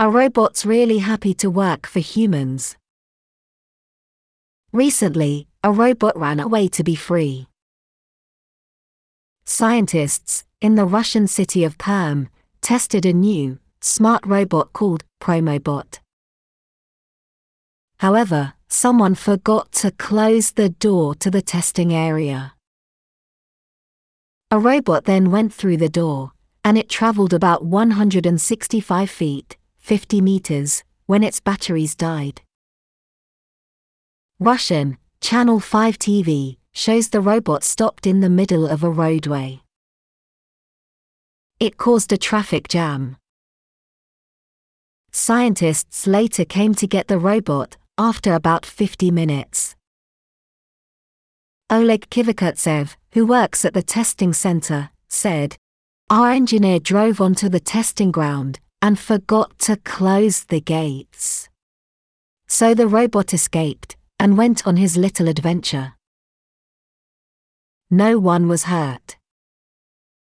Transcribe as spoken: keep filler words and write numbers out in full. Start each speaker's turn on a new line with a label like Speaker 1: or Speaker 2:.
Speaker 1: Are robots really happy to work for humans? Recently, a robot ran away to be free. Scientists, in the Russian city of Perm, tested a new, smart robot called Promobot. However, someone forgot to close the door to the testing area. A robot then went through the door, and it traveled about one hundred sixty-five feet, fifty meters, when its batteries died. Russian, Channel five T V, shows the robot stopped in the middle of a roadway. It caused a traffic jam. Scientists later came to get the robot, after about fifty minutes. Oleg Kivakutsev, who works at the testing center, said, "Our engineer drove onto the testing ground and forgot to close the gates. So the robot escaped and went on his little adventure. No one was hurt."